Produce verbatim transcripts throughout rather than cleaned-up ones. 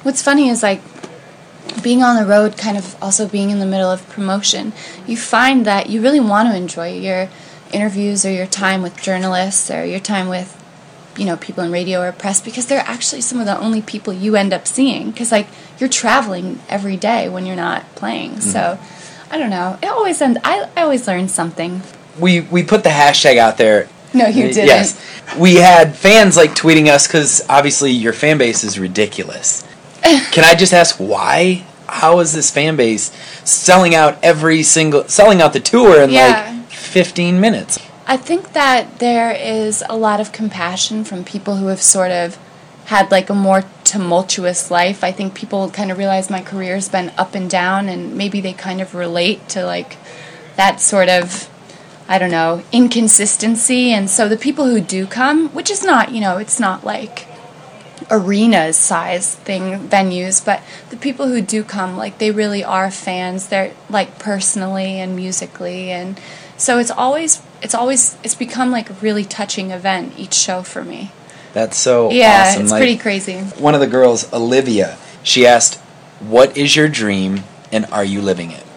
What's funny is, like, being on the road, kind of also being in the middle of promotion, you find that you really want to enjoy your interviews or your time with journalists or your time with, you know, people in radio or press, because they're actually some of the only people you end up seeing, because, like, you're traveling every day when you're not playing. Mm-hmm. So, I don't know. It always ends, I, I always learn something. We, we put the hashtag out there. No, you didn't. Yes. We had fans, like, tweeting us, because obviously your fan base is ridiculous. Can I just ask why? How is this fan base selling out every single, selling out the tour in yeah. like fifteen minutes? I think that there is a lot of compassion from people who have sort of had like a more tumultuous life. I think people kind of realize my career's been up and down, and maybe they kind of relate to like that sort of, I don't know, inconsistency. And so the people who do come, which is not, you know, it's not like arenas size thing venues, but the people who do come, like, they really are fans. They're like personally and musically, and so it's always it's always it's become like a really touching event each show for me. That's so yeah awesome. It's like, pretty crazy. One of the girls, Olivia, she asked, what is your dream and are you living it?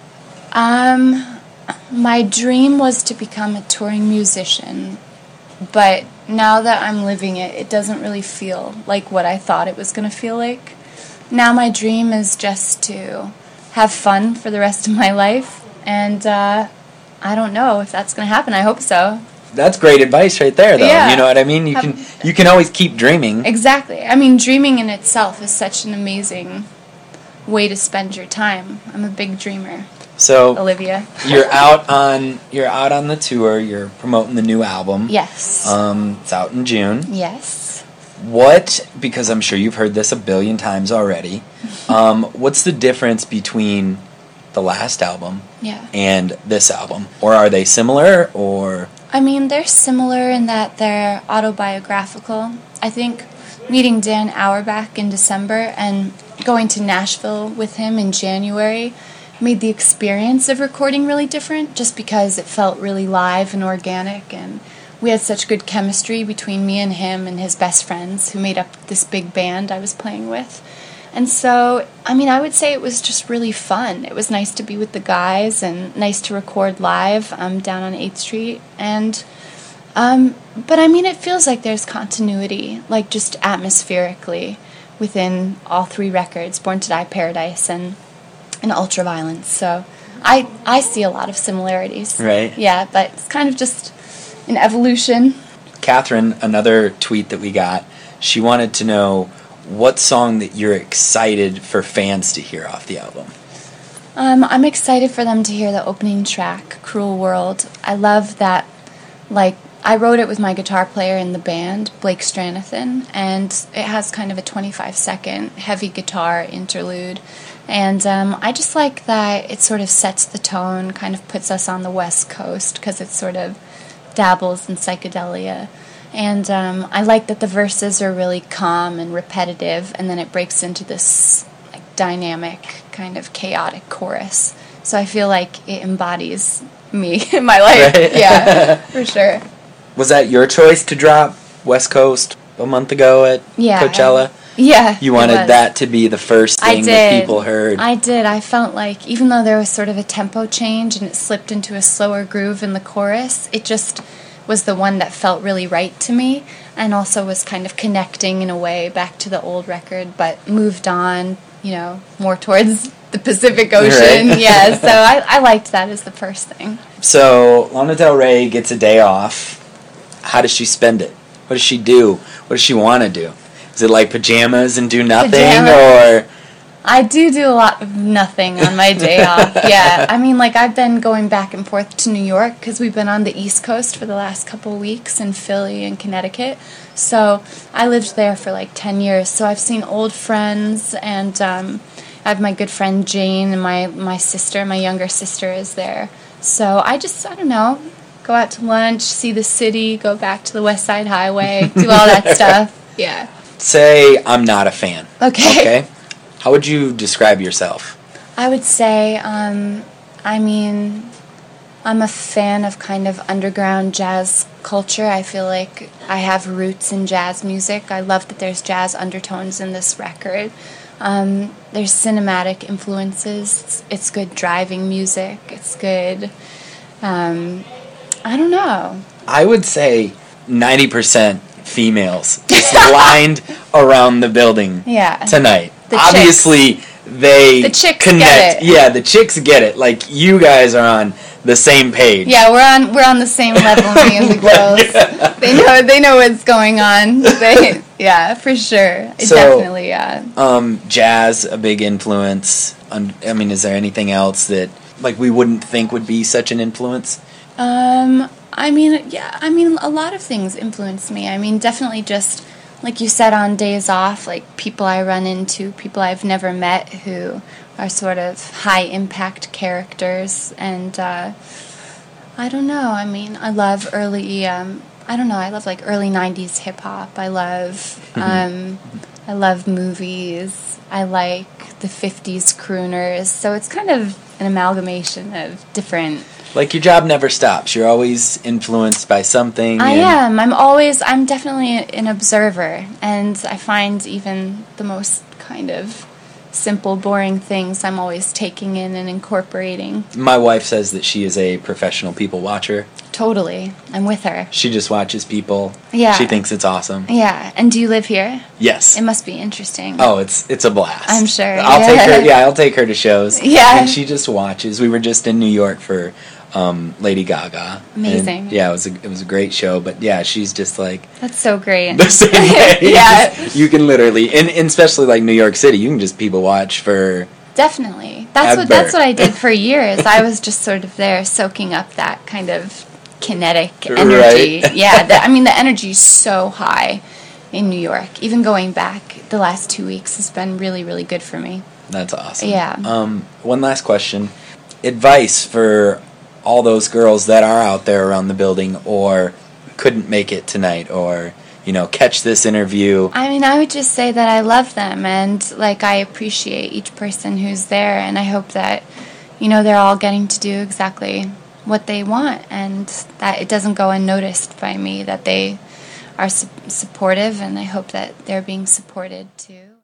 Um my dream was to become a touring musician, but now that I'm living it, it doesn't really feel like what I thought it was going to feel like. Now my dream is just to have fun for the rest of my life, and uh, I don't know if that's going to happen. I hope so. That's great advice right there, though. Yeah. You know what I mean? You have, can you can always keep dreaming. Exactly. I mean, dreaming in itself is such an amazing way to spend your time. I'm a big dreamer. So, Olivia, you're out on you're out on the tour. You're promoting the new album. Yes. Um, it's out in June. Yes. What? Because I'm sure you've heard this a billion times already. um, what's the difference between the last album yeah. and this album, or are they similar? Or I mean, they're similar in that they're autobiographical. I think meeting Dan Auerbach in December and going to Nashville with him in January made the experience of recording really different, just because it felt really live and organic, and we had such good chemistry between me and him and his best friends who made up this big band I was playing with. And so, I mean, I would say it was just really fun. It was nice to be with the guys and nice to record live um, down on eighth Street. And, um, but I mean, it feels like there's continuity, like just atmospherically within all three records, Born to Die, Paradise, and and Ultraviolence. So I I see a lot of similarities. Right. Yeah, but it's kind of just an evolution. Catherine, another tweet that we got, she wanted to know what song that you're excited for fans to hear off the album. Um, I'm excited for them to hear the opening track, Cruel World. I love that, like, I wrote it with my guitar player in the band, Blake Stranathan, and it has kind of a twenty-five second heavy guitar interlude. And um, I just like that it sort of sets the tone, kind of puts us on the West Coast, because it sort of dabbles in psychedelia. And um, I like that the verses are really calm and repetitive, and then it breaks into this like dynamic, kind of chaotic chorus. So I feel like it embodies me in my life. Right. Yeah, for sure. Was that your choice to drop West Coast a month ago at yeah, Coachella? I, yeah. You wanted that to be the first thing that people heard. I did. I felt like even though there was sort of a tempo change and it slipped into a slower groove in the chorus, it just was the one that felt really right to me, and also was kind of connecting in a way back to the old record, but moved on, you know, more towards the Pacific Ocean. Right. Yeah, so I, I liked that as the first thing. So Lana Del Rey gets a day off. How does she spend it? What does she do? What does she want to do? Is it like pajamas and do nothing? Pajamas. Or I do do a lot of nothing on my day off. Yeah, I mean, like, I've been going back and forth to New York because we've been on the East Coast for the last couple of weeks in Philly and Connecticut. So I lived there for like ten years. So I've seen old friends, and um, I have my good friend Jane, and my, my sister, my younger sister is there. So I just, I don't know, go out to lunch, see the city, go back to the West Side Highway, do all that stuff. Yeah. Say I'm not a fan. Okay. Okay. How would you describe yourself? I would say, um, I mean, I'm a fan of kind of underground jazz culture. I feel like I have roots in jazz music. I love that there's jazz undertones in this record. Um, there's cinematic influences. It's, it's good driving music. It's good. Um, I don't know. I would say ninety percent females just lined around the building Yeah. tonight. The Obviously, chicks. they The chicks connect. get it. Yeah, the chicks get it. Like, you guys are on the same page. Yeah, we're on we're on the same level, me and the girls. They know they know what's going on. They yeah, for sure. It So, definitely, yeah. Um, jazz, a big influence. Um, I mean, is there anything else that, like, we wouldn't think would be such an influence? Um, I mean, yeah, I mean, a lot of things influence me. I mean, definitely just, like you said, on days off, like, people I run into, people I've never met who are sort of high-impact characters, and, uh, I don't know, I mean, I love early, um, I don't know, I love, like, early nineties hip-hop. I love, um, I love movies. I like the fifties crooners, so it's kind of an amalgamation of different... Like, your job never stops. You're always influenced by something. I and am. I'm always, I'm definitely an observer, and I find even the most kind of simple, boring things I'm always taking in and incorporating. My wife says that she is a professional people watcher. Totally. I'm with her. She just watches people. Yeah. She thinks it's awesome. Yeah. And do you live here? Yes. It must be interesting. Oh, it's it's a blast. I'm sure. I'll Yeah. take her. Yeah, I'll take her to shows. Yeah. And she just watches. We were just in New York for um, Lady Gaga. Amazing. And, yeah, it was a it was a great show. But yeah, she's just like That's so great. the same way. You Yeah. just- you can literally, and, and especially like New York City, you can just people watch for. Definitely. That's what Ever. that's what I did for years. I was just sort of there soaking up that kind of kinetic energy. Right. Yeah, the, I mean the energy is so high in New York. Even going back the last two weeks has been really, really good for me. That's awesome. Yeah. Um, one last question. Advice for all those girls that are out there around the building or couldn't make it tonight or, you know, catch this interview. I mean, I would just say that I love them and like I appreciate each person who's there, and I hope that, you know, they're all getting to do exactly what they want, and that it doesn't go unnoticed by me, that they are su- supportive, and I hope that they're being supported too.